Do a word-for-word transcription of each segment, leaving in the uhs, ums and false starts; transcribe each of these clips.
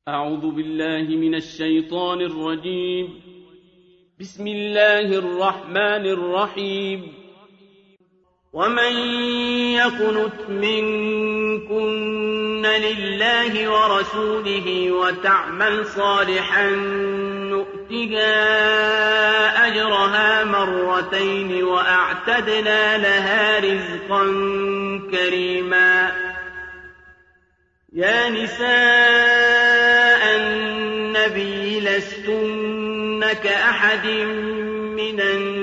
أعوذ بالله من الشيطان الرجيم. بسم الله الرحمن الرحيم. ومن يقنت منكن لله ورسوله وتعمل صالحا نؤتها أجرها مرتين وأعتدنا لها رزقا كريما. يا نساء النبي لستن كأحد من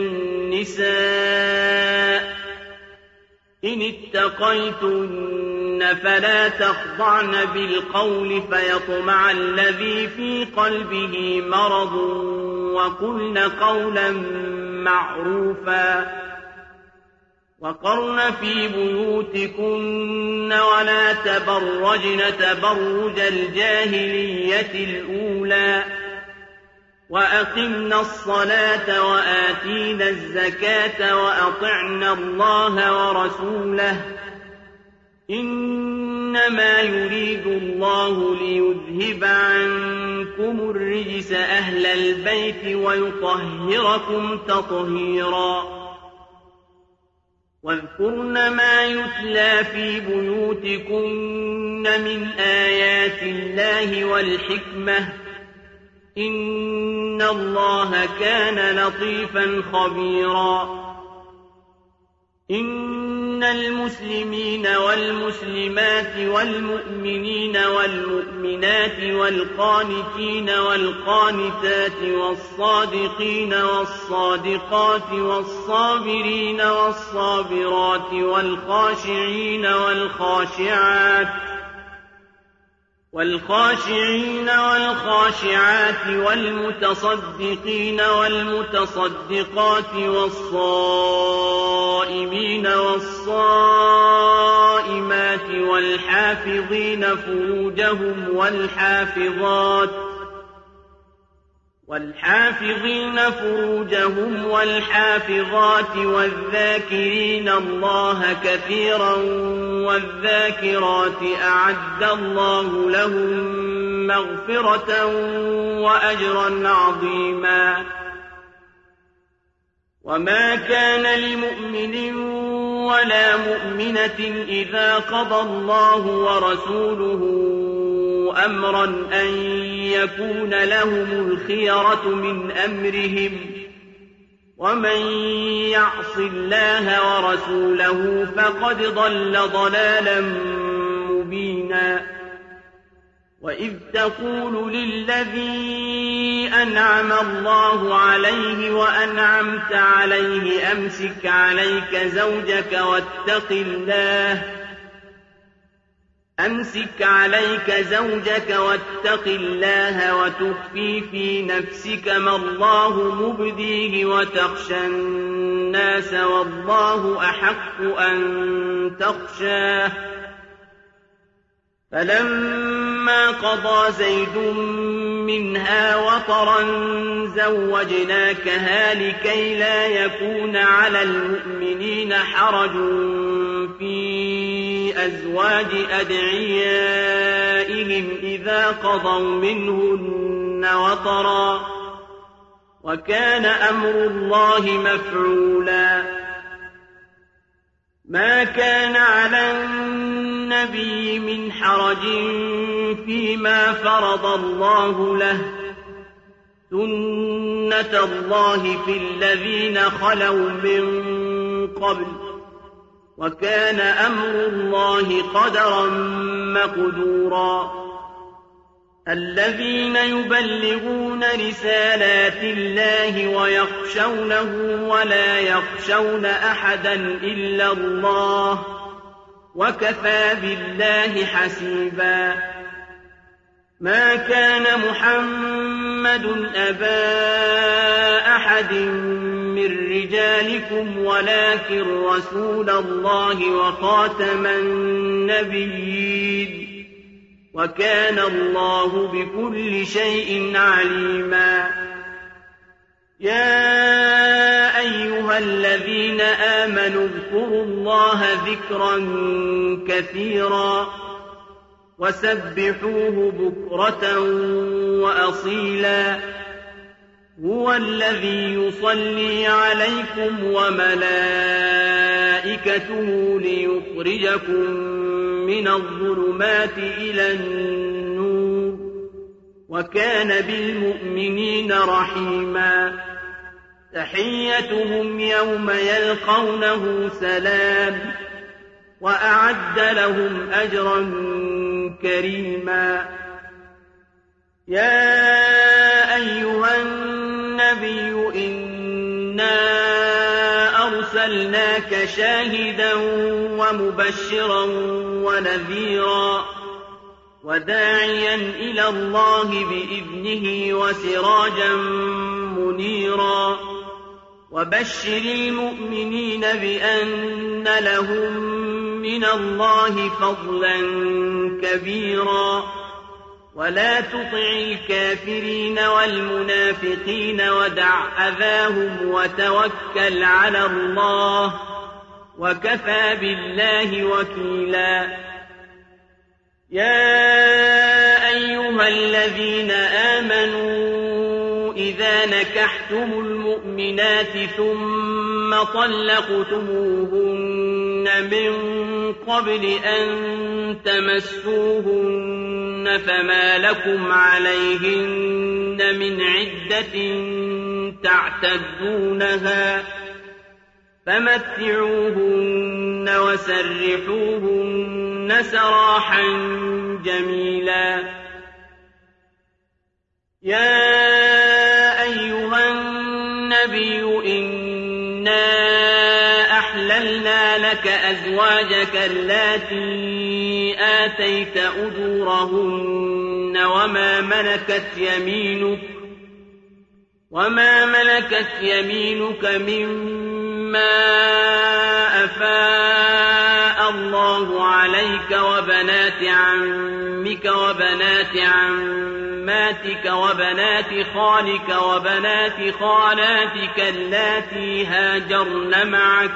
النساء إن اتقيتن فلا تخضعن بالقول فيطمع الذي في قلبه مرض وقلن قولا معروفا وقرن في بيوتكن ولا تبرجن تبرج الجاهلية الأولى وأقمنا الصلاة وآتينا الزكاة وأطعنا الله ورسوله إنما يريد الله ليذهب عنكم الرجس أهل البيت ويطهركم تطهيرا. واذكرن ما يتلى في بيوتكن من آيات الله والحكمة إن الله كان لطيفا خبيرا. إن المسلمين والمسلمات والمؤمنين والمؤمنات والقانتين والقانتات والصادقين والصادقات والصابرين والصابرات والخاشعين والخاشعات والخاشعين والخاشعات والمتصدقين والمتصدقات والصائمين والصائمات والحافظين فروجهم والحافظات والحافظين فروجهم والحافظات والذاكرين الله كثيرا والذاكرات أعد الله لهم مغفرة وأجرا عظيما. وما كان لمؤمن ولا مؤمنة إذا قضى الله ورسوله أمرا أن يكون لهم الخيرة من أمرهم ومن يعص الله ورسوله فقد ضل ضلالا مبينا. وإذ تقول للذي أنعم الله عليه وأنعمت عليه أمسك عليك زوجك واتق الله أمسك عليك زوجك واتق الله وتخفي في نفسك ما الله مبديه وتخشى الناس والله أحق أن تخشاه. فلما قضى زيد منها وطرا زوجناكها لكي لا يكون على المؤمنين حرج في أزواج أدعيائهم إذا قضوا منهن وطرا وكان أمر الله مفعولا. ما كان على النبي من حرج فيما فرض الله له سنة الله في الذين خلوا من قبل وكان أمر الله قدرا مقدورا. الذين يبلغون رسالات الله ويخشونه ولا يخشون أحدا إلا الله وكفى بالله حسيبا. ما كان محمد أبا أحد من رجالكم ولكن رسول الله وخاتم النبيين وكان الله بكل شيء عليما. يا أيها الذين آمنوا اذكروا الله ذكرا كثيرا وسبحوه بكرة وأصيلا هو الذي يصلي عليكم وملائكته ليخرجكم من الظلمات إلى النور وكان بالمؤمنين رحيما تحيتهم يوم يلقونه سلام وأعد لهم أجرا كريما يا أيها النبي إنا أرسلناك شاهدا ومبشرا ونذيرا وداعيا إلى الله بإذنه وسراجا منيرا وبشر المؤمنين بأن لهم من الله فضلا كبيرا ولا تطع الكافرين والمنافقين ودع أذاهم وتوكل على الله وكفى بالله وكيلا يا أيها الذين آمنوا إذا نكحتم المؤمنات ثم طلقتموهن من قبل أن تمسوهن فما لكم عليهن من عدة تعتدونها فمتعوهن وسرحوهن سراحا جميلا يا أيها النبي إنا أحللنا لك أزواجك اللاتي آتيت أجورهن وما ملكت يمينك وما ملكت يمينك مما أفاء الله عليك وبنات عمك وبنات عماتك وبنات خالك وبنات خالاتك اللاتي هاجرن معك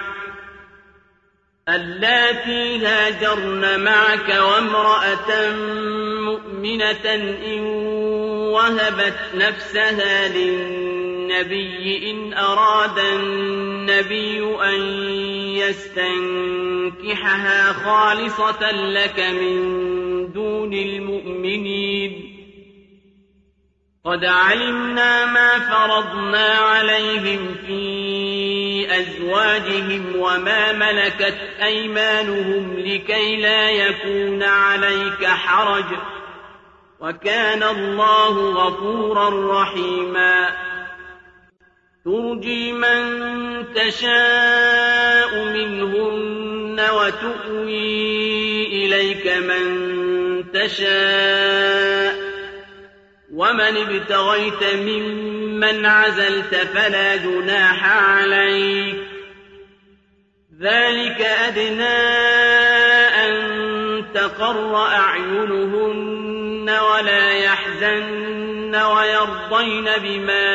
اللاتي هاجرن معك وامرأة مؤمنة إن وهبت نفسها للنبي إن أراد النبي أن يستنكحها خالصة لك من دون المؤمنين قد علمنا ما فرضنا عليهم في أزواجهم وما ملكت أيمانهم لكي لا يكون عليك حرج وكان الله غفورا رحيما ترجي من تشاء منهن وتؤوي إليك من تشاء ومن ابتغيت ممن عزلت فلا جناح عليك ذلك أدنى أن تقر أعينهن ولا يحزن ويرضين بما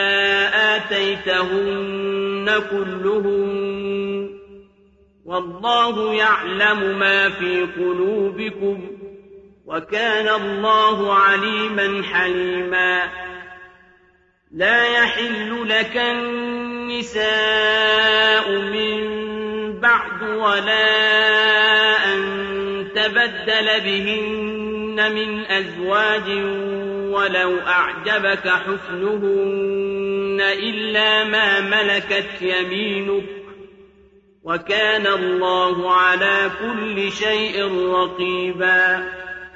آتيتهن كلهن والله يعلم ما في قلوبكم وكان الله عليما حليما لا يحل لك النساء من بعد ولا أن تبدل بهن من أزواج ولو أعجبك حسنهن إلا ما ملكت يمينك وكان الله على كل شيء رقيبا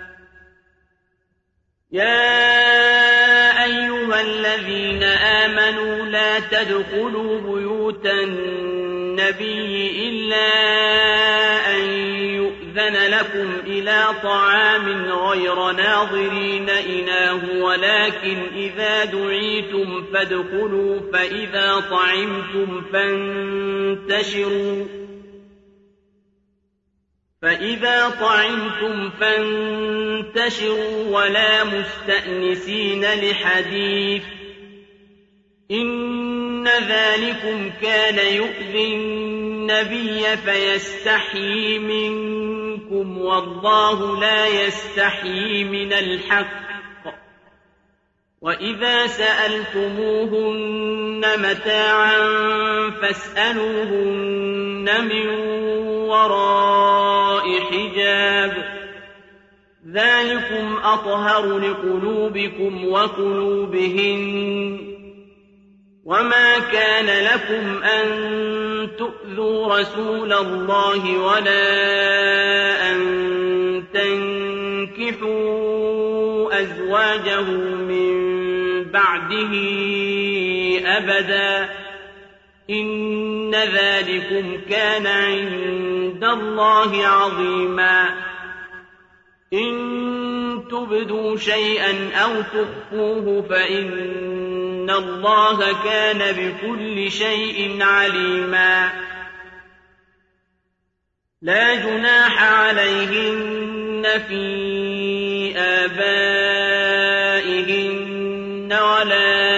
يا أيها الذين آمنوا لا تدخلوا بيوت النبي إلا أن يؤذن لكم إلى طعام غير ناظرين إناه ولكن إذا دعيتم فادخلوا فإذا طعمتم فانتشروا فإذا طعمتم فانتشروا ولا مستأنسين لحديث إن ذلكم كان يؤذي النبي فيستحيي منكم والله والله لا يستحيي من الحق وإذا سألتموهن متاعا فاسألوهن من وراء حجاب ذلكم أطهر لقلوبكم وقلوبهن وما كان لكم أن تؤذوا رسول الله ولا أن تنكحوا أزواجه من بعده أبدا إن ذلكم كان عند الله عظيما إن تبدوا شيئا أو تخفوه فإن الله كان بكل شيء عليما لا جناح عليهن في آبائهن ولا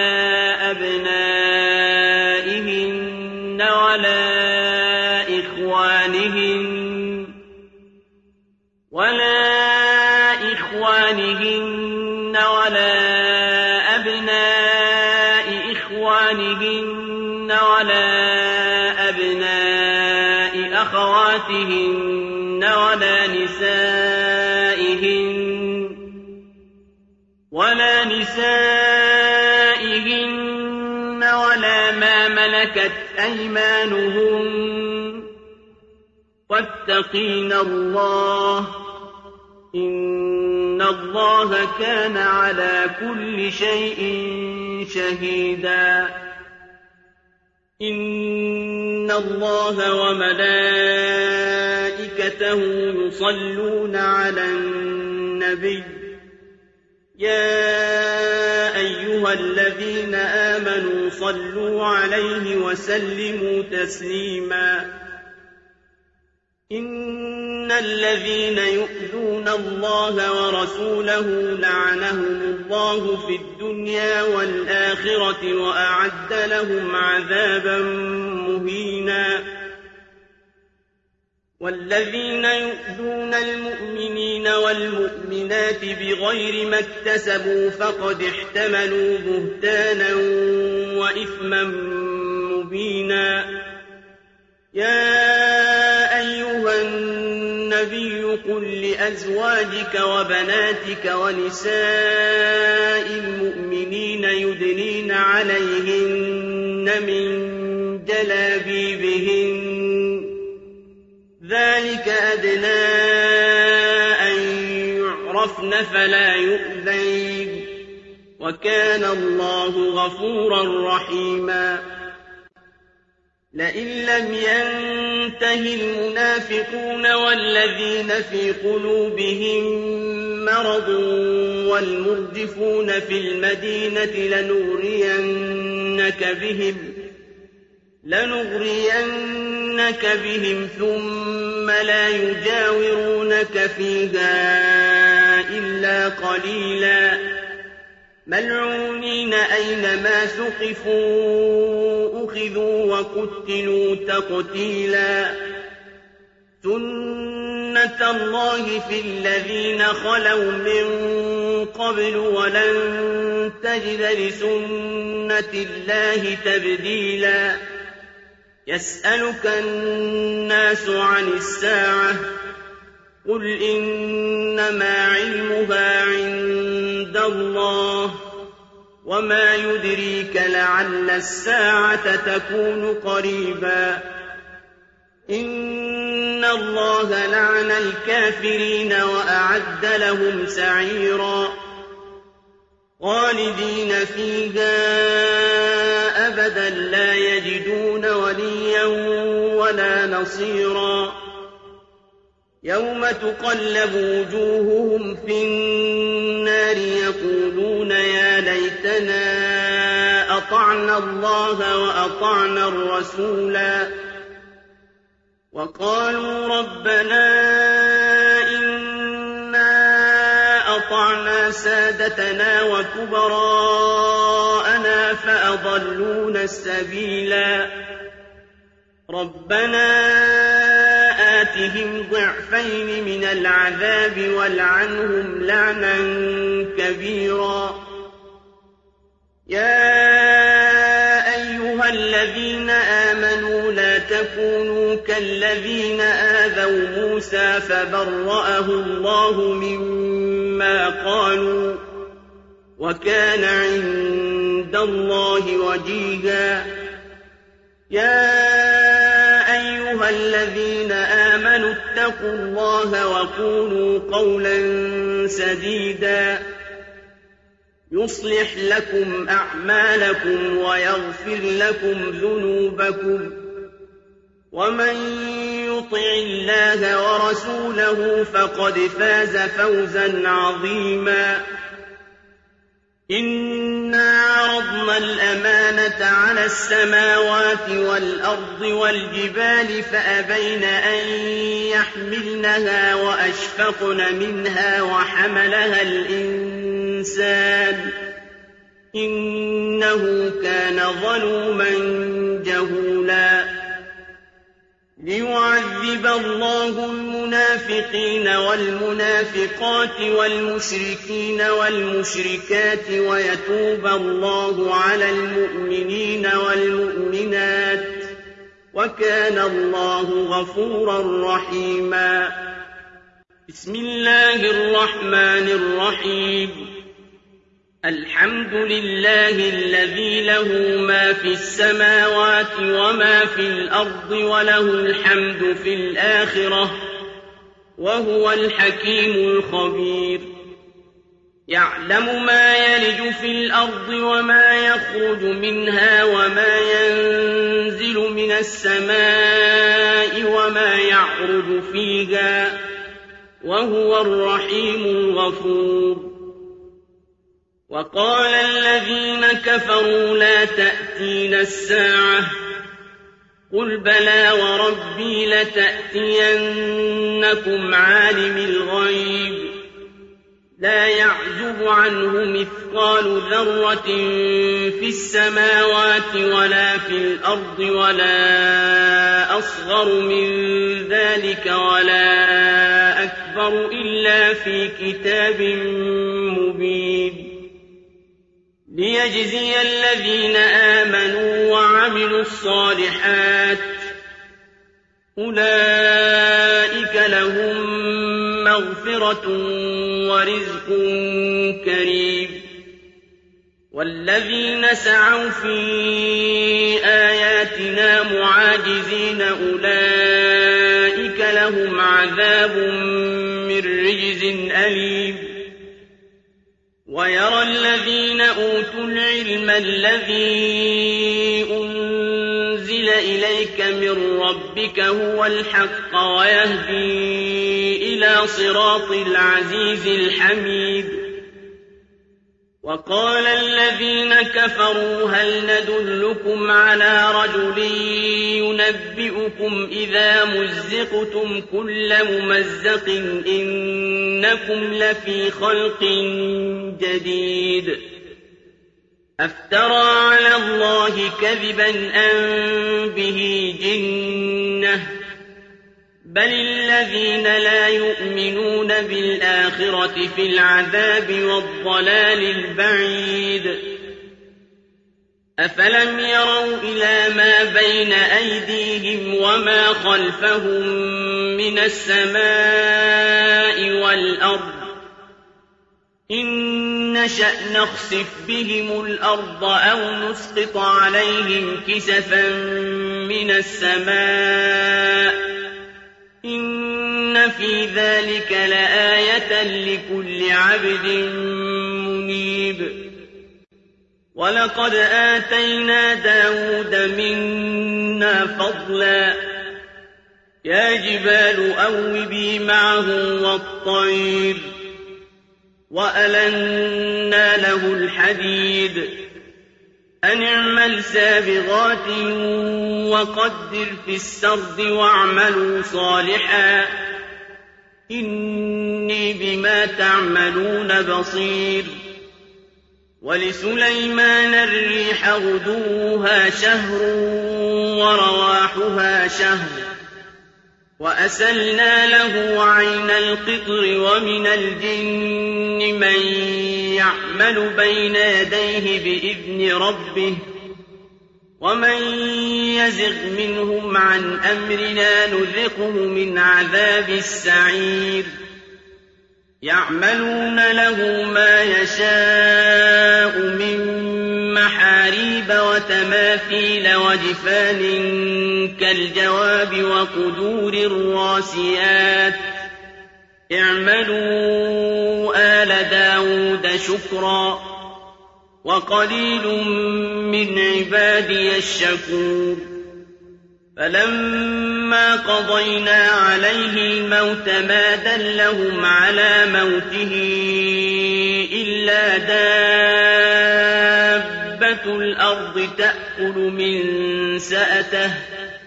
أبنائهن ولا إخوانهن ولا إخوانهن ولا أبناء إخوانهن ولا أبناء أخواتهن ولا نسائهن ولا نسائهن ولا ما ملكت أيمانهن واتقين الله إن الله كان على كل شيء شهيدا إن الله وملائكته يصلون على النبي يا أيها الذين آمنوا صلوا عليه وسلموا تسليما إن الذين يؤذون الله ورسوله لعنهم الله في الدنيا والآخرة وأعد لهم عذابا مهينا والذين يؤذون المؤمنين والمؤمنات بغير ما اكتسبوا فقد احتملوا بهتانا وإثما مبينا يا أيها النبي قل لأزواجك وبناتك ونساء المؤمنين يدنين عليهن من جلابيبهن ذلك أدنى أن يعرفن فلا يؤذين وكان الله غفورا رحيما لئن لم ينته المنافقون والذين في قلوبهم مرض والمرجفون في المدينة لنغرينك بهم لنغرينك بهم ثم لا يجاورونك فيها إلا قليلا ملعونين أينما ثقفوا أخذوا وقتلوا تقتيلا سنة الله في الذين خلوا من قبل ولن تجد لسنة الله تبديلا يسألك الناس عن الساعة قل إنما علمها عند الله وما يدريك لعل الساعة تكون قريبا إن الله لعن الكافرين وأعد لهم سعيرا خالدين فيها أبدا لا يجدون وليا ولا نصيرا يوم تقلب وجوههم في النار يقولون يا ليتنا أطعنا الله وأطعنا الرسولا وقالوا ربنا إنا أطعنا سادتنا وكبراءنا فأضلونا السبيلا ربنا آتهم ضعفين من العذاب والعنهم لعنا كبيرا. يا أيها الذين آمنوا لا تكونوا كالذين آذوا موسى فبرأه الله مما قالوا وكان عند الله وجيها. يا أيها الذين آمنوا اتقوا الله وقولوا قولا سديدا يصلح لكم أعمالكم ويغفر لكم ذنوبكم ومن يطع الله ورسوله فقد فاز فوزا عظيما. إنا عرضنا الأمانة على السماوات والأرض والجبال فأبين أن يحملنها وأشفقن منها وحملها الإنسان إنه كان ظلوما جهولا. ليعذب الله المنافقين والمنافقات والمشركين والمشركات ويتوب الله على المؤمنين والمؤمنات وكان الله غفورا رحيما. بسم الله الرحمن الرحيم. الحمد لله الذي له ما في السماوات وما في الأرض وله الحمد في الآخرة وهو الحكيم الخبير. يعلم ما يلج في الأرض وما يخرج منها وما ينزل من السماء وما يعرج فيها وهو الرحيم الغفور. وقال الذين كفروا لا تأتينا الساعة قل بلى وربي لتأتينكم عالم الغيب لا يعزب عنه مثقال ذرة في السماوات ولا في الأرض ولا أصغر من ذلك ولا أكبر إلا في كتاب مبين. ليجزي الذين آمنوا وعملوا الصالحات أولئك لهم مغفرة ورزق كريم. والذين سعوا في آياتنا معاجزين أولئك لهم عذاب من رجز أليم. ويرى الذين أوتوا العلم الذي أنزل إليك من ربك هو الحق ويهدي إلى صراط العزيز الحميد. وقال الذين كفروا هل ندلكم على رجل ينبئكم إذا مزقتم كل ممزق إنكم لفي خلق جديد. أفترى على الله كذبا أم به جنة بل الذين لا يؤمنون بالآخرة في العذاب والضلال البعيد. أفلم يروا إلى ما بين أيديهم وما خلفهم من السماء والأرض إن نشأ نخسف بهم الأرض أو نسقط عليهم كسفا من السماء إن في ذلك لآية لكل عبد منيب. ولقد آتينا داود منا فضلا يا جبال أوبي معه والطير وألنا له الحديد أن اعمل سابغات وقدر في السرد واعملوا صالحا إني بما تعملون بصير. ولسليمان الريح غدوها شهر ورواحها شهر وَأَسَلْنَا لَهُ عَيْنَ الْقِطْرِ وَمِنَ الْجِنِّ مَن يَعْمَلُ بَيْنَ يَدَيْهِ بِإِذْنِ رَبِّهِ وَمَن يَزِغْ مِنْهُمْ عَنْ أَمْرِنَا نُذِقْهُ مِنْ عَذَابِ السَّعِيرِ يَعْمَلُونَ لَهُ مَا يَشَاءُ مِن مَّحَارِيبَ وَتَمَاثِيلَ وَجِفَانٍ كَالْجَوَابِ وَقُدُورٍ رَّاسِيَاتٍ اعْمَلُوا آلَ دَاوُودَ شُكْرًا وَقَلِيلٌ مِّنْ عِبَادِيَ الشَّكُورُ فَلَمَّا قَضَيْنَا عَلَيْهِ الْمَوْتَ مَا دَلَّهُمْ عَلَىٰ مَوْتِهِ إِلَّا دَابَّةُ الْأَرْضِ تَأْكُلُ مِن سَأَتَهُ ۖ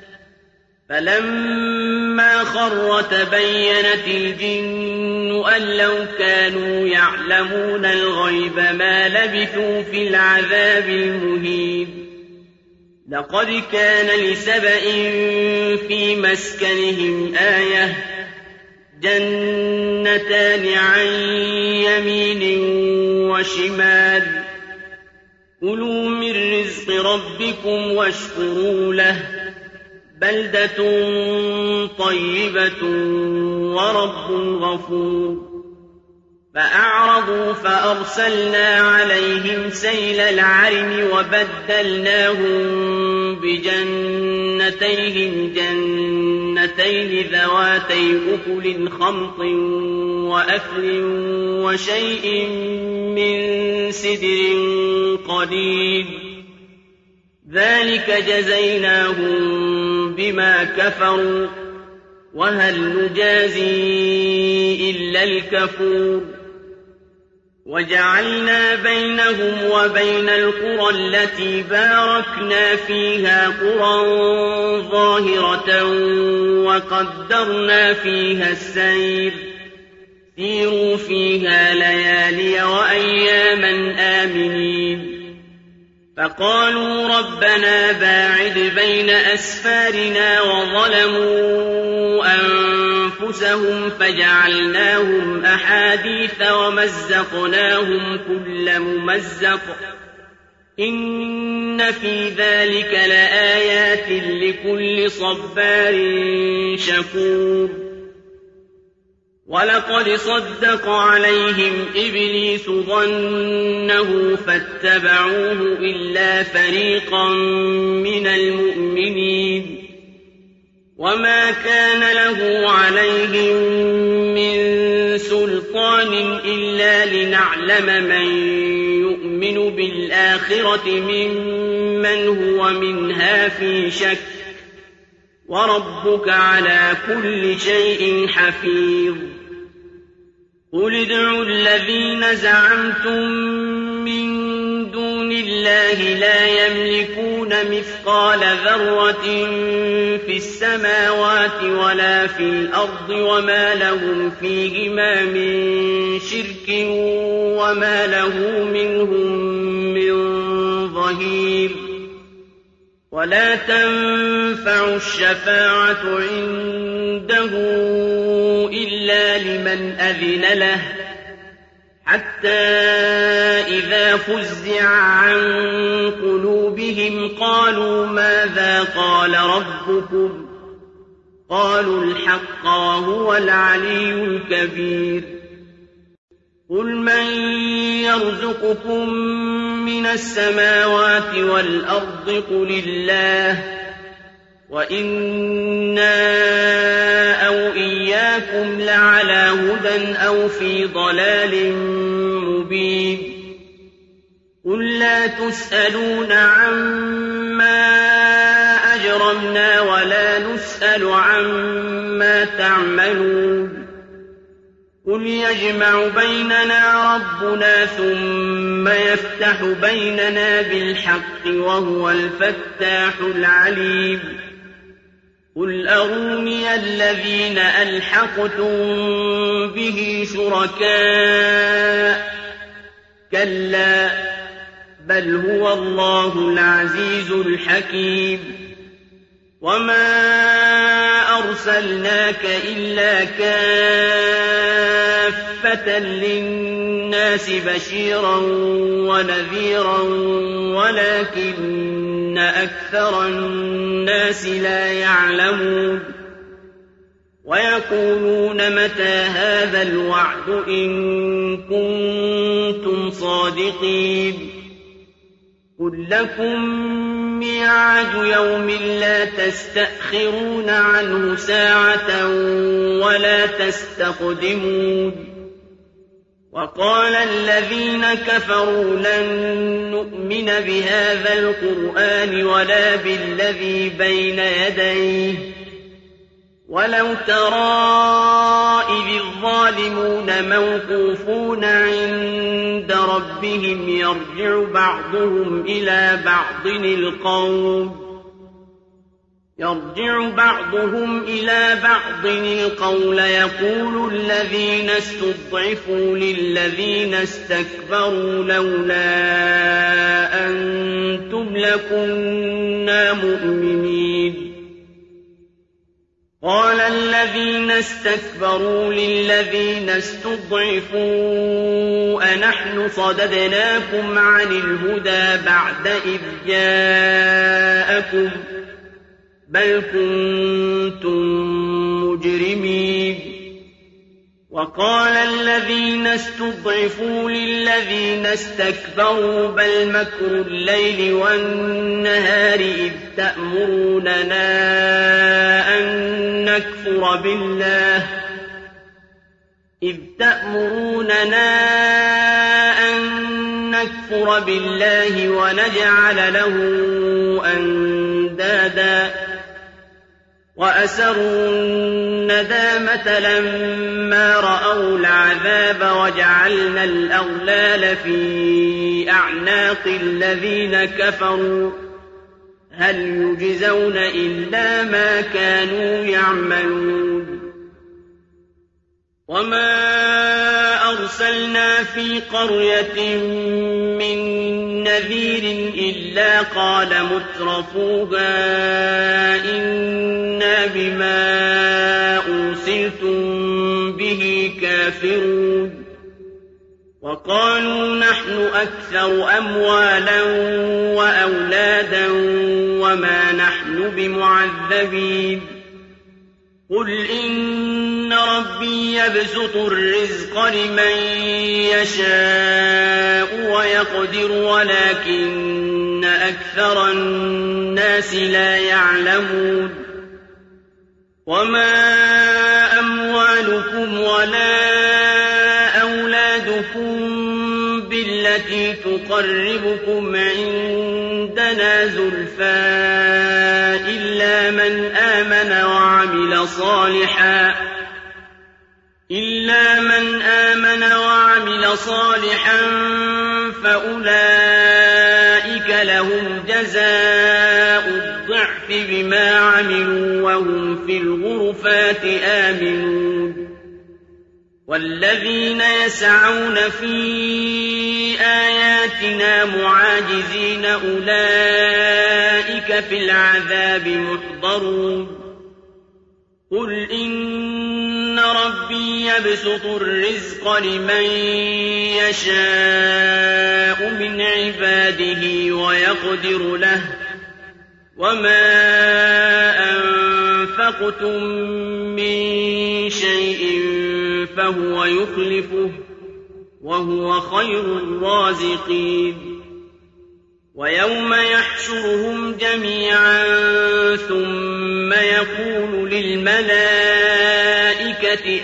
فَلَمَّا خَرَّ تَبَيَّنَتِ الْجِنُّ أَن لَّوْ كَانُوا يَعْلَمُونَ الْغَيْبَ مَا لَبِثُوا فِي الْعَذَابِ الْمُهِينِ لَقَدْ كَانَ لِسَبَإٍ فِي مَسْكَنِهِمْ آيَةٌ ۖ جَنَّتَانِ عَن يَمِينٍ وَشِمَالٍ ۖ كُلُوا مِن رِّزْقِ رَبِّكُمْ وَاشْكُرُوا لَهُ ۚ بَلْدَةٌ طَيِّبَةٌ وَرَبٌّ غَفُورٌ فَأَعْرَضُوا فَأَرْسَلْنَا عَلَيْهِمْ سَيْلَ الْعَرِمِ وَبَدَّلْنَاهُم بِجَنَّتَيْهِمْ جَنَّتَيْنِ ذَوَاتَيْ أُكُلٍ خَمْطٍ وَأَثْلٍ وَشَيْءٍ مِّن سِدْرٍ قَلِيلٍ ذَٰلِكَ جَزَيْنَاهُم بِمَا كَفَرُوا ۖ وَهَلْ نُجَازِي إِلَّا الْكَفُورَ وَجَعَلْنَا بَيْنَهُمْ وَبَيْنَ الْقُرَى الَّتِي بَارَكْنَا فِيهَا قُرًى ظَاهِرَةً وَقَدَّرْنَا فِيهَا السَّيْرَ سِيرُوا فِيهَا لَيَالِيَ وَأَيَّامًا آمِنِينَ فَقَالُوا رَبَّنَا بَاعِدْ بَيْنَ أَسْفَارِنَا وَظَلَمُوا أَنفُسَهُمْ فَجَعَلْنَاهُمْ أَحَادِيثَ وَمَزَّقْنَاهُمْ كُلَّ مُمَزَّقٍ إِنَّ فِي ذَٰلِكَ لَآيَاتٍ لِّكُلِّ صَبَّارٍ شَكُورٍ وَلَقَدْ صَدَّقَ عَلَيْهِمْ إِبْلِيسُ ظَنَّهُ فَاتَّبَعُوهُ إِلَّا فَرِيقًا مِّنَ الْمُؤْمِنِينَ وَمَا كَانَ لَهُ عَلَيْهِم مِّن سُلْطَانٍ إِلَّا لِنَعْلَمَ مَن يُؤْمِنُ بِالْآخِرَةِ مِمَّنْ هُوَ مِنْهَا فِي شَكٍّ وَرَبُّكَ عَلَىٰ كُلِّ شَيْءٍ حَفِيظٌ قُلِ ادْعُوا الَّذِينَ زَعَمْتُم مِّن دُونِ اللَّهِ لَا يَمْلِكُونَ مِثْقَالَ ذَرَّةٍ فِي السَّمَاوَاتِ وَلَا فِي الْأَرْضِ وَمَا لَهُمْ فِيهِمَا مِن شِرْكٍ وَمَا لَهُ مِنْهُم مِّن ظَهِيرٍ وَلَا تَنفَعُ الشَّفَاعَةُ عِندَهُ إِلَّا لِمَنْ أَذِنَ لَهُ حَتَّىٰ إِذَا فُزِّعَ عَن قُلُوبِهِمْ قَالُوا مَاذَا قَالَ رَبُّكُمْ ۖ قَالُوا الْحَقَّ وَهُوَ الْعَلِيُّ الْكَبِيرُ قُلْ مَن يَرْزُقُكُم مِّنَ السَّمَاوَاتِ وَالْأَرْضِ قُلِ اللَّهُ وَإِنَّا أَوْ إِيَّاكُمْ لَعَلَىٰ هُدًى أَوْ فِي ضَلَالٍ مُّبِينٍ قُل لَّا تُسْأَلُونَ عَمَّا أَجْرَمْنَا وَلَا نُسْأَلُ عَمَّا تَعْمَلُونَ قُلْ يَجْمَعُ بَيْنَنَا رَبُّنَا ثُمَّ يَفْتَحُ بَيْنَنَا بِالْحَقِّ وَهُوَ الْفَتَّاحُ الْعَلِيمُ قُلْ أَرُونِيَ الَّذِينَ أَلْحَقْتُم بِهِ شُرَكَاءَ ۖ كَلَّا بَلْ هُوَ اللَّهُ الْعَزِيزُ الْحَكِيمُ وَمَا أرسلناك إلا كافة للناس بشيرا ونذيرا ولكن أكثر الناس لا يعلمون ويقولون متى هذا الوعد إن كنتم صادقين قل لكم ميعاد يوم لا تستأخرون عنه ساعة ولا تستقدمون وقال الذين كفروا لن نؤمن بهذا القرآن ولا بالذي بين يديه ولو ترى إذ الظالمون موقوفون عند ربهم يرجع بعضهم إلى بعض القول يرجع بعضهم إلى بعض القول يقول الذين استضعفوا للذين استكبروا لولا أنتم لكنا مؤمنين قال الذين استكبروا للذين استضعفوا أنحن صددناكم عن الهدى بعد إذ جاءكم بل كنتم مجرمين وقال الذين استضعفوا للذين استكبروا بل مكر الليل والنهار إذ تأمروننا أن نكفر بالله إذ تأمروننا أن نكفر بالله ونجعل له أندادا وأسروا الندامة لما رأوا العذاب وجعلنا الأغلال في أعناق الذين كفروا هل يجزون إلا ما كانوا يعملون وما أرسلنا في قرية من نذير إلا قال مترفوها إنا بما أرسلتم به كافرون وقالوا نحن أكثر أموالا وأولادا وما نحن بمعذبين قل إن ربي يبسط الرزق لمن يشاء ويقدر ولكن أكثر الناس لا يعلمون وما أموالكم ولا أولادكم بالتي تقربكم عندنا زلفى إلا من آمن وعمل صالحا إلا من آمن وعمل صالحا فأولئك لهم جزاء الضعف بما عملوا وهم في الغرفات آمنون والذين يسعون في آياتنا معاجزين أولئك في العذاب محضرون قل إن ربي يبسط الرزق لمن يشاء من عباده ويقدر له وما أنفقتم من شيء فهو يخلفه وهو خير الرازقين ويوم يحشرهم جميعا ثم يقول للملائكة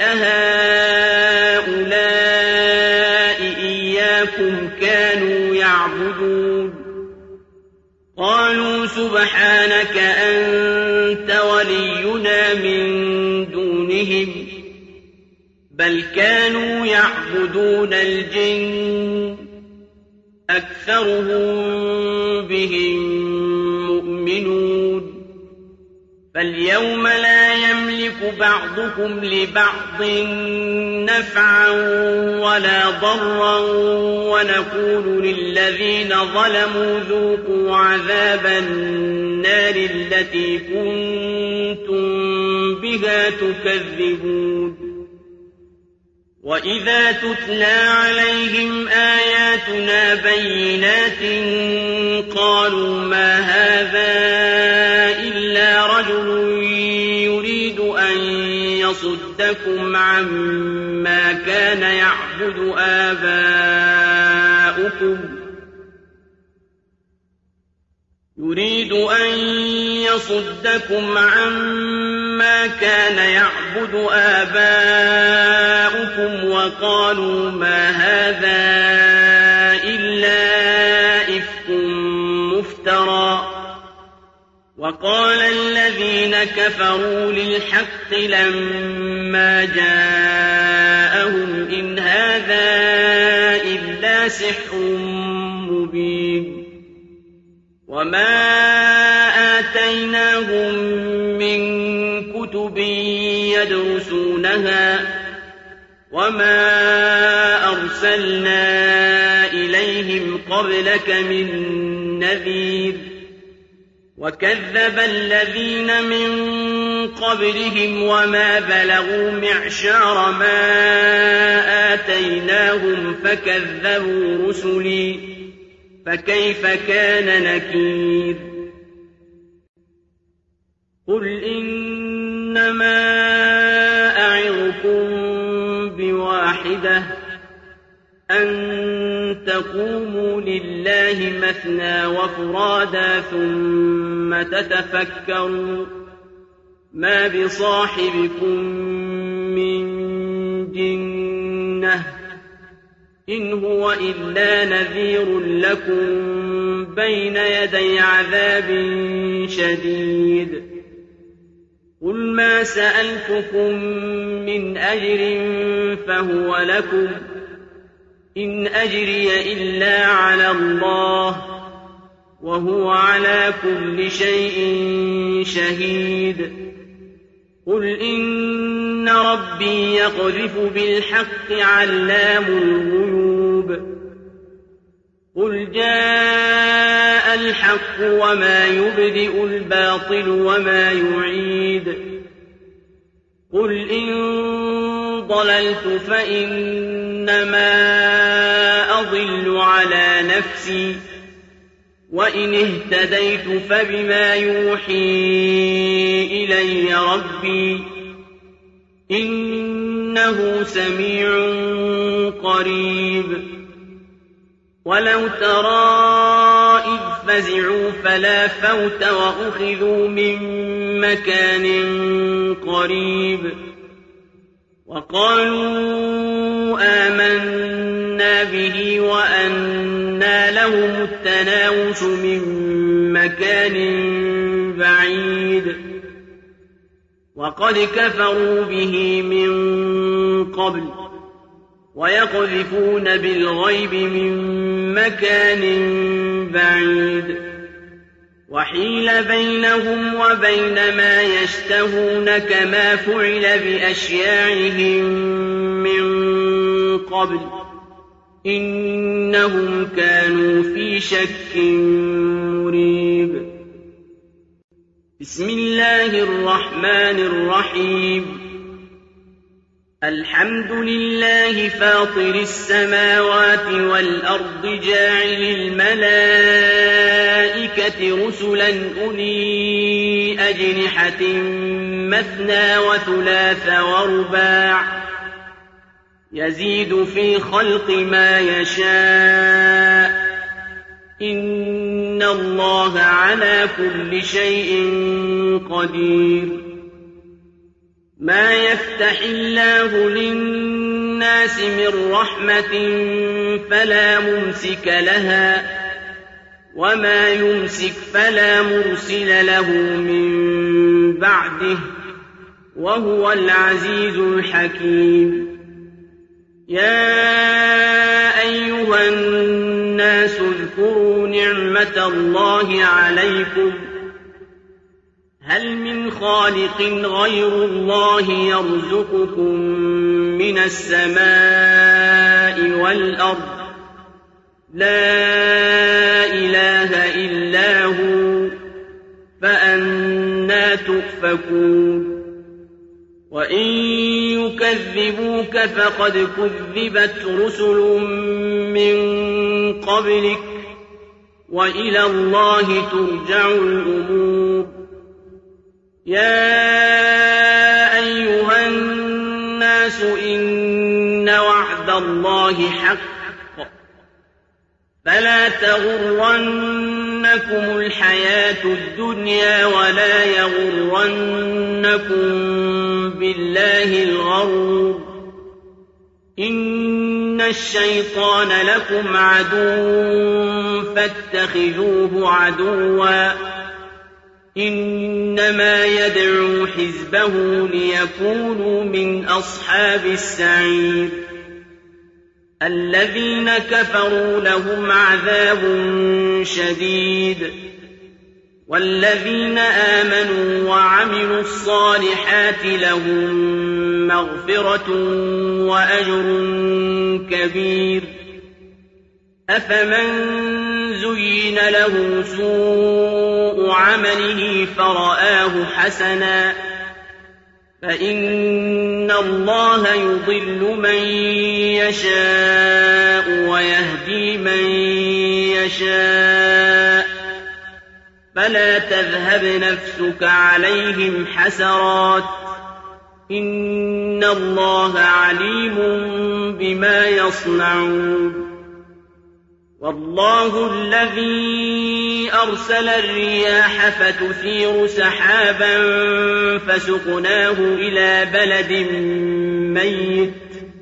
أهؤلاء إياكم كانوا يعبدون قالوا سبحانك أنت ولينا من دونهم بل كانوا يعبدون الجن أكثرهم بهم مؤمنون فاليوم لا يملك بعضكم لبعض نفعا ولا ضرا ونقول للذين ظلموا ذوقوا عذاب النار التي كنتم بها تكذبون وإذا تتلى عليهم آياتنا بينات قالوا ما هذا إلا رجل يريد أن يصدكم عما كان يعبد آباؤكم يريد أن يصدكم عما كان يعبد آباؤكم وقالوا ما هذا إلا إفك مفترى وقال الذين كفروا للحق لما جاءهم إن هذا إلا سحر مبين وما آتيناهم من كتب يدرسونها وما أرسلنا إليهم قبلك من نذير وكذب الذين من قبلهم وما بلغوا معشار ما آتيناهم فكذبوا رسلي فكيف كان نكير قل إنما أعظكم بواحدة أن تقوموا لله مثنى وفرادا ثم تتفكروا ما بصاحبكم من جنة إن هو إلا نذير لكم بين يدي عذاب شديد قل ما سألتكم من أجر فهو لكم إن أجري إلا على الله وهو على كل شيء شهيد قل إن ربي يقذف بالحق علام الغيوب قل جاء الحق وما يبدئ الباطل وما يعيد قل إن ضللت فإنما أضل على نفسي وإن اهتديت فبما يوحي إلي ربي إنه سميع قريب ولو ترى إذ فزعوا فلا فوت وأخذوا من مكان قريب وقالوا آمنا به وأنى لهم التناوش من مكان بعيد وقد كفروا به من قبل ويقذفون بالغيب من مكان بعيد وحيل بينهم وبين ما يشتهون كما فعل بأشياعهم من قبل إنهم كانوا في شك مريب بسم الله الرحمن الرحيم الحمد لله فاطر السماوات والأرض جاعل الملائكة رسلا أولي أجنحة مثنى وثلاث ورباع يزيد في خلق ما يشاء إن الله على كل شيء قدير ما يفتح الله للناس من رحمة فلا ممسك لها وما يمسك فلا مرسل له من بعده وهو العزيز الحكيم يا أيها الناس اذكروا نعمة الله عليكم هل من خالق غير الله يرزقكم من السماء والأرض لا إله إلا هو فأنى تؤفكون وإن يكذبوك فقد كذبت رسل من قبلك وإلى الله ترجع الأمور يا أيها الناس إن وعد الله حق فلا تغرنكم الحياة الدنيا ولا يغرنكم بالله الغرور إن الشيطان لكم عدو فاتخذوه عدوا إنما يدعو حزبه ليكونوا من أصحاب السعير الذين كفروا لهم عذاب شديد والذين آمنوا وعملوا الصالحات لهم مغفرة وأجر كبير أفمن زين له سوء عمله فرآه حسنا فإن الله يضل من يشاء ويهدي من يشاء فلا تذهب نفسك عليهم حسرات إن الله عليم بما يصنعون والله الذي أرسل الرياح فتثير سحابا فسقناه إلى بلد ميت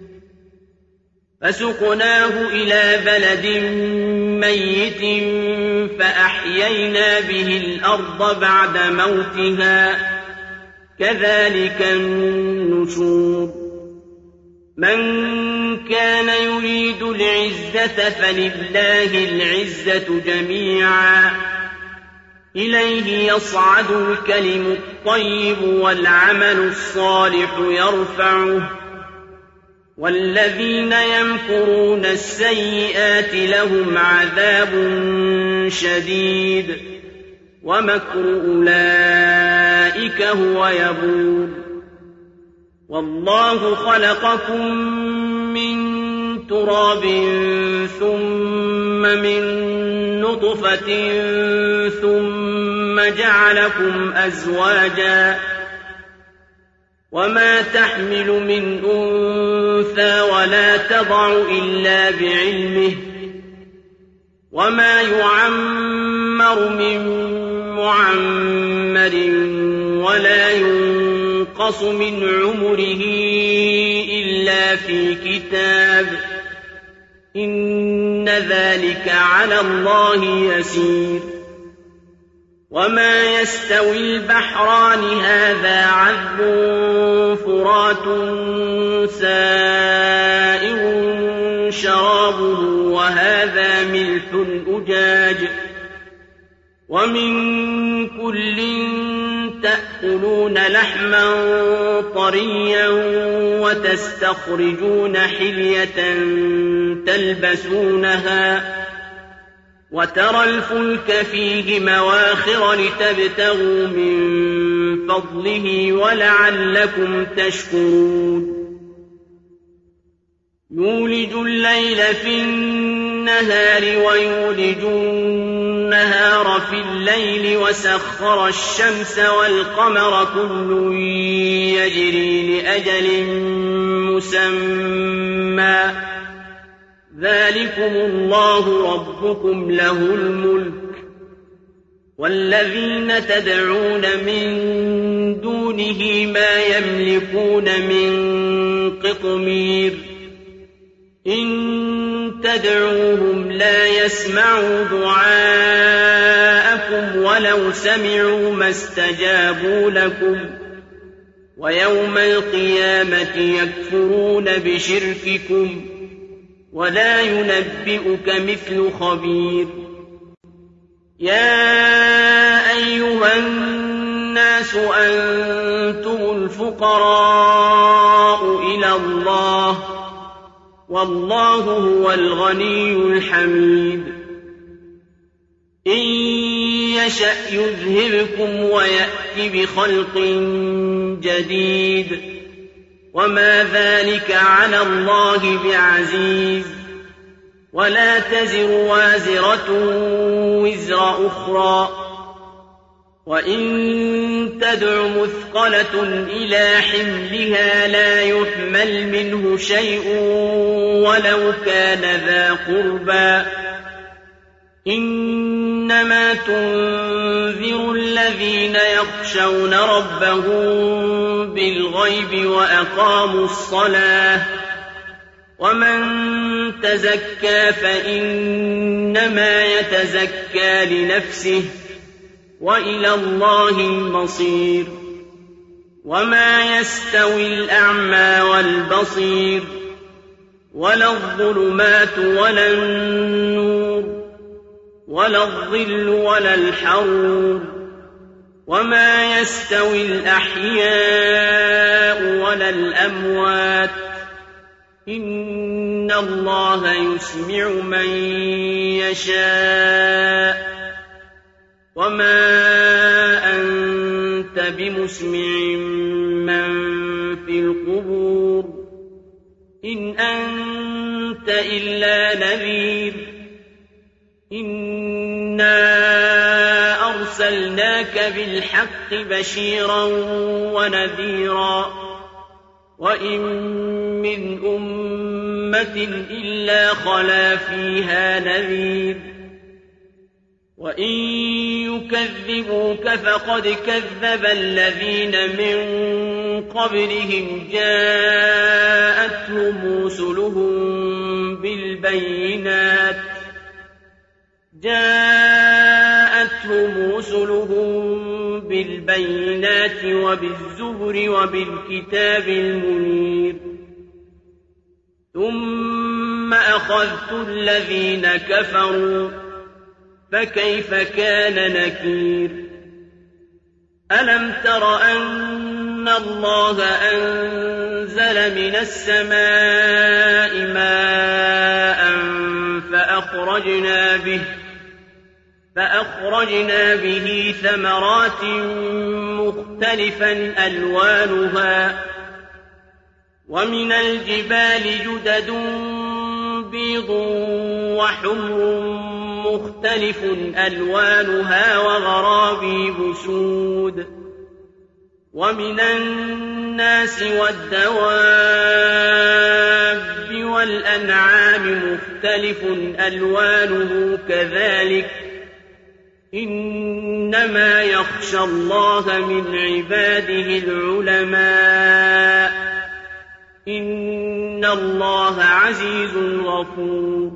فسقناه إلى بلد ميت فأحيينا به الأرض بعد موتها كذلك النشور من كان يريد العزة فلله العزة جميعا إليه يصعد الكلم الطيب والعمل الصالح يرفعه والذين يمكرون السيئات لهم عذاب شديد ومكر أولئك هو يبور والله خلقكم من تراب ثم من نطفة ثم جعلكم أزواجا وما تحمل من أنثى ولا تضع إلا بعلمه وما يعمر من معمر ولا ينقص من عمره إلا في كتاب إن ذلك على الله يسير وما يستوي البحران هذا عذب فرات سائغ شرابه وهذا ملح أجاج ومن كل تأكلون لحما طريا وتستخرجون حلية تلبسونها وترى الفلك فيه مواخر لتبتغوا من فضله ولعلكم تشكرون يولج الليل في النهار ويولج النهار في الليل وسخر الشمس والقمر كل يجري لأجل مسمى ذلكم الله ربكم له الملك والذين تدعون من دونه ما يملكون من قطمير إن تدعوهم لا يسمعوا دعاءكم ولو سمعوا ما استجابوا لكم ويوم القيامة يكفرون بشرككم ولا ينبئك مثل خبير يا أيها الناس الناس أنتم الفقراء إلى الله والله هو الغني الحميد إن يشأ يذهبكم ويأت بخلق جديد وما ذلك على الله بعزيز ولا تزر وازرة وزر أخرى وإن تدع مثقلة إلى حملها لا يحمل منه شيء ولو كان ذا قربى إنما تنذر الذين يخشون ربهم بالغيب وأقاموا الصلاة ومن تزكى فإنما يتزكى لنفسه وإلى الله المصير وما يستوي الأعمى والبصير ولا الظلمات ولا النور ولا الظل ولا الحرور وما يستوي الأحياء ولا الأموات إن الله يسمع من يشاء وما أنت بمسمع من في القبور إن أنت إلا نذير إنا أرسلناك بالحق بشيرا ونذيرا وإن من أمة إلا خلا فيها نذير وإن يكذبوك فقد كذب الذين من قبلهم جاءتهم رسلهم بالبينات جاءتهم رسلهم بالبينات وبالزبر وبالكتاب المنير ثم أخذت الذين كفروا فكيف كان نكير ألم تر أن الله أنزل من السماء ماء فأخرجنا به فأخرجنا به ثمرات مختلفا ألوانها ومن الجبال جدد بيض وحمر مختلف ألوانها وغرابيب سود ومن الناس والدواب والأنعام مختلف ألوانه كذلك إنما يخشى الله من عباده العلماء إن الله عزيز غفور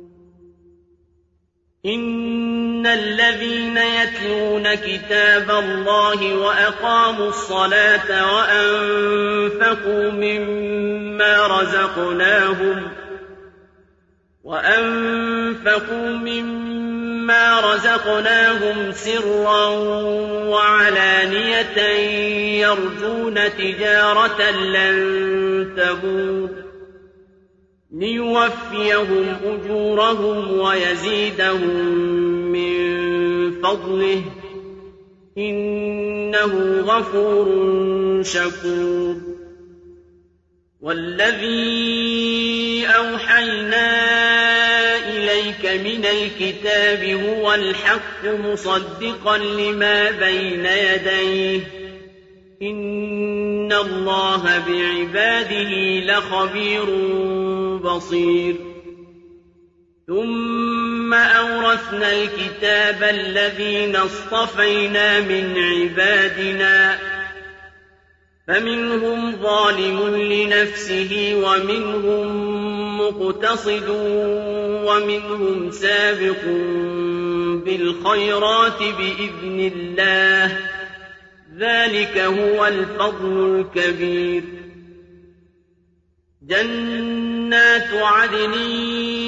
إن الذين يتلون كتاب الله وأقاموا الصلاة وأنفقوا مما رزقناهم وأنفقوا مما رزقناهم سرا وعلانية يرجون تجارة لن تبور ليوفيهم أجورهم ويزيدهم من فضله إنه غفور شكور والذي أوحينا إليك من الكتاب هو الحق مصدقا لما بين يديه إن الله بعباده لخبير بصير ثم أورثنا الكتاب الذين اصطفينا من عبادنا فمنهم ظالم لنفسه ومنهم مقتصد ومنهم سابق بالخيرات بإذن الله ذلك هو الفضل الكبير جنات عدن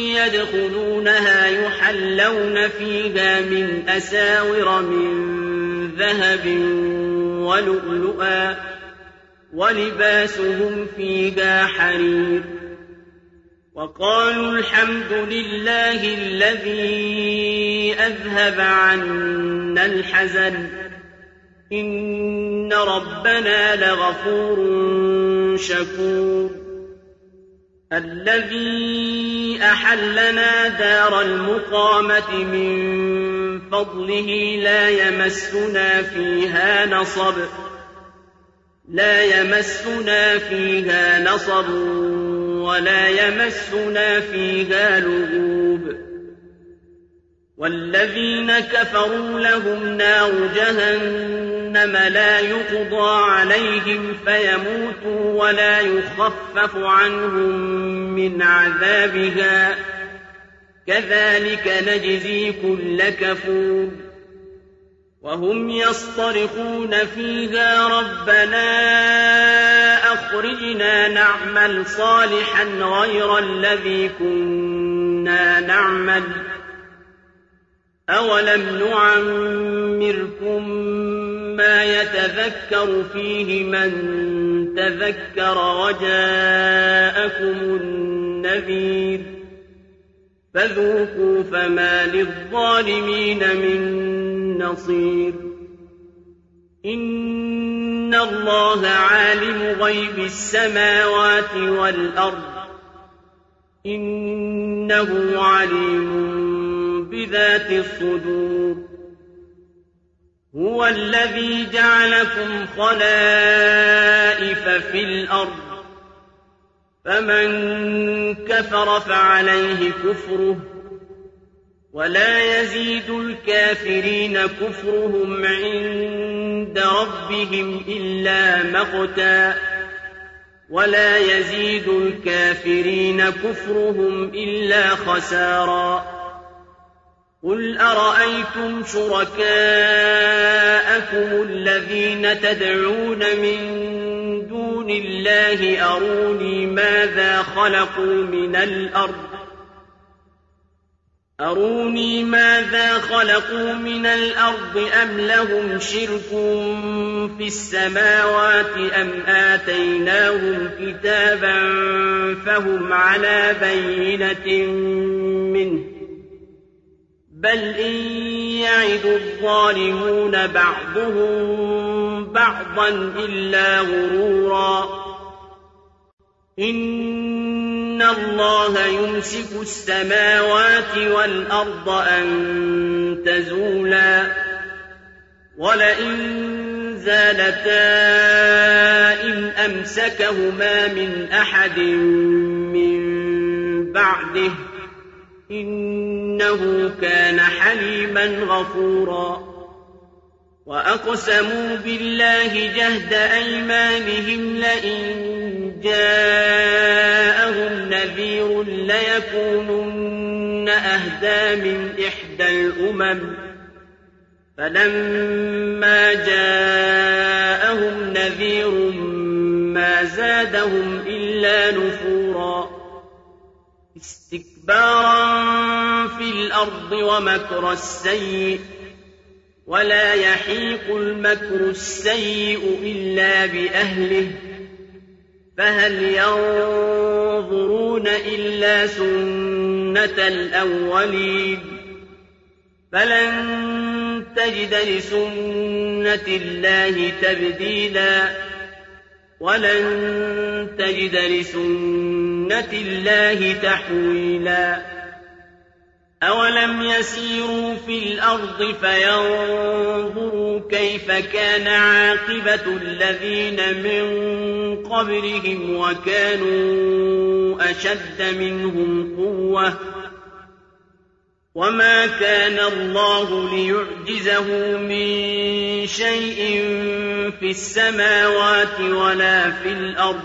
يدخلونها يحلون فيها من أساور من ذهب ولؤلؤا ولباسهم فيها حرير وقالوا الحمد لله الذي أذهب عنا الحزن إن ربنا لغفور شكور الذي أحلنا دار المقامة من فضله لا يمسنا فيها نصب لا يمسنا فيها نصب ولا يمسنا فيها لغوب والذين كفروا لهم نار جهنم لا يقضى عليهم فيموتوا ولا يخفف عنهم من عذابها كذلك نجزي كل كفور وهم يصطرخون فيها ربنا أخرجنا نعمل صالحا غير الذي كنا نعمل أولم نعمركم ما يتذكر فيه من تذكر وجاءكم النذير فذوقوا فما للظالمين من نصير إن الله عالم غيب السماوات والأرض إنه عليم بذات الصدور هو الذي جعلكم خلائف في الأرض فمن كفر فعليه كفره ولا يزيد الكافرين كفرهم عند ربهم إلا مقتا ولا يزيد الكافرين كفرهم إلا خسارا قل أرأيتم شركاءكم الذين تدعون من دون الله أروني ماذا خلقوا من الأرض أروني ماذا خلقوا من الأرض أم لهم شرك في السماوات أم آتيناهم كتابا فهم على بينة منه بل إن يعد الظالمون بعضهم بعضا إلا غرورا إن الله يمسك السماوات والأرض أن تزولا ولئن زالتا إن أمسكهما من أحد من بعده إنه كان حليما غفورا وأقسموا بالله جهد أيمانهم لئن جاءهم نذير ليكونن أهدى من إحدى الأمم فلما جاءهم نذير ما زادهم إلا نفورا استكبارا في الأرض ومكر السيء ولا يحيق المكر السيء إلا بأهله فهل ينظرون إلا سنة الأولين فلن تجد لسنة الله تبديلا ولن تجد لسنة الله تحويلا أولم يسيروا في الأرض فينظروا كيف كان عاقبة الذين من قبلهم وكانوا أشد منهم قوة وما كان الله ليعجزه من شيء في السماوات ولا في الأرض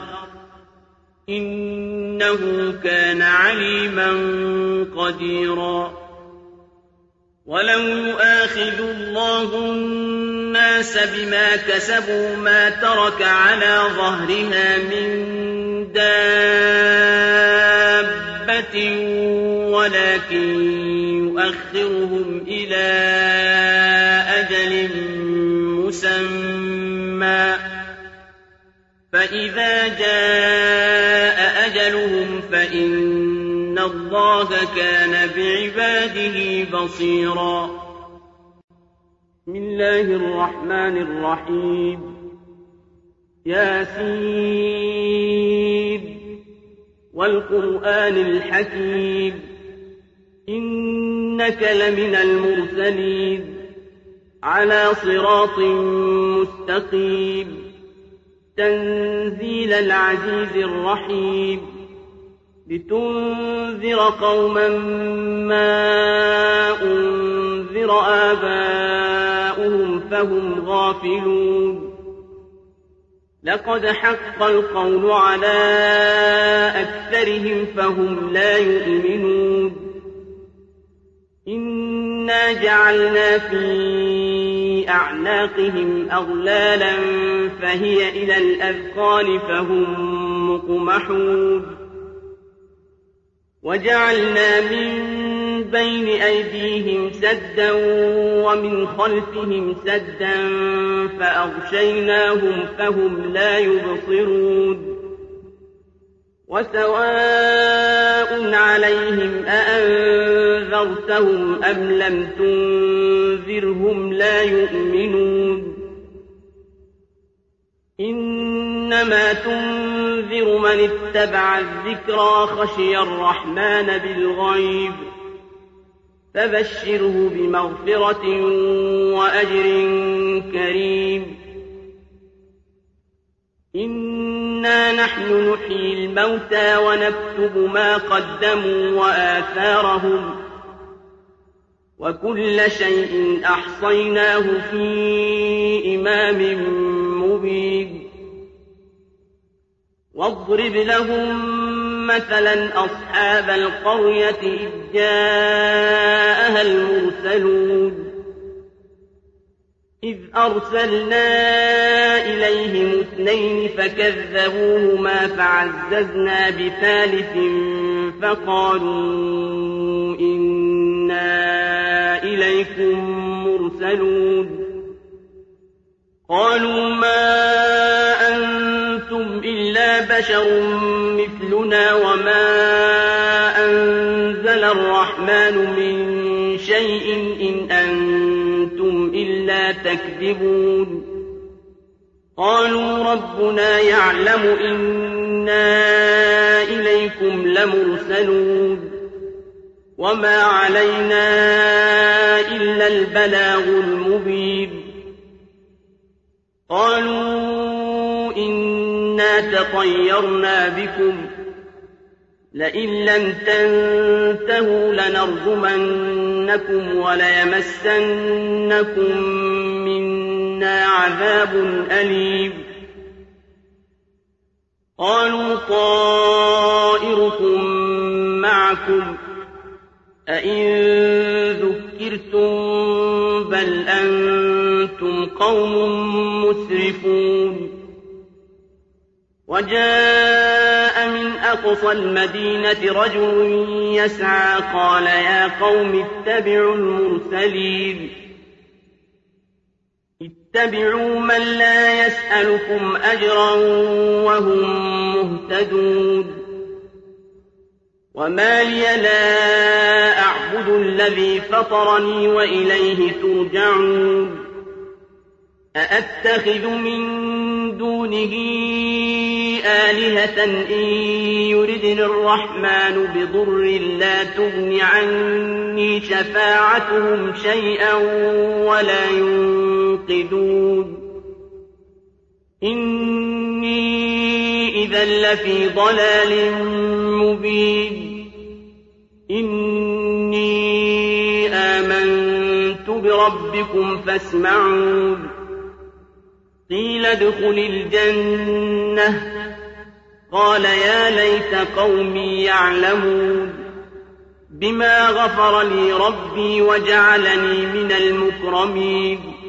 إنه كان عليما قديرا ولو يؤاخذ الله الناس بما كسبوا ما ترك على ظهرها من دابة ولكن يؤخر نُؤَخِّرُهُمْ إِلَىٰ أَجَلٍ مُّسَمًّى فَإِذَا جَاءَ أَجَلُهُمْ فَإِنَّ اللَّهَ كَانَ بِعِبَادِهِ بَصِيرًا. بسم الله الرحمن الرحيم. ياسين والقرآن الحكيم إنك لمن المرسلين على صراط مستقيم تنزيل العزيز الرحيم لتنذر قوما ما أنذر آباؤهم فهم غافلون لقد حق القول على أكثرهم فهم لا يؤمنون إنا جعلنا في أعناقهم أغلالا فهي إلى الأذقان فهم مقمحون وجعلنا من بين أيديهم سدا ومن خلفهم سدا فأغشيناهم فهم لا يبصرون وسواء عليهم أأنذرتهم أم لم تنذرهم لا يؤمنون إنما تنذر من اتبع الذكرى خشي الرحمن بالغيب فبشره بمغفرة وأجر كريم إنا نحن نحيي الموتى ونكتب ما قدموا وآثارهم وكل شيء أحصيناه في إمام مبين واضرب لهم مثلا أصحاب القرية إذ جاءها المرسلون إذ أرسلنا إليهم اثنين فكذبوهما فعززنا بثالث فقالوا إنا إليكم مرسلون قالوا ما أنتم إلا بشر مثلنا وما أنزل الرحمن من شيء إن أنتم إلا تكذبون قالوا ربنا يعلم إنا إليكم لمرسلون وما علينا إلا البلاغ المبين قالوا إنا تطيرنا بكم لئن لم تنتهوا لنرجمنكم وليمسنكم منا عذاب أليم قالوا طائركم معكم أئن ذكرتم بل أنتم قوم مسرفون وجاء من أقصى المدينة رجل يسعى قال يا قوم اتبعوا المرسلين اتبعوا من لا يسألكم أجرا وهم مهتدون وما لي لا أعبد الذي فطرني وإليه ترجعون أأتخذ من دونه آلهة إن يردن الرحمن بضر لا تغن عني شفاعتهم شيئا ولا ينقذون إني إذا لفي ضلال مبين إني آمنت بربكم فاسمعون قيل ادخل الجنة قال يا ليت قومي يعلمون بما غفر لي ربي وجعلني من المكرمين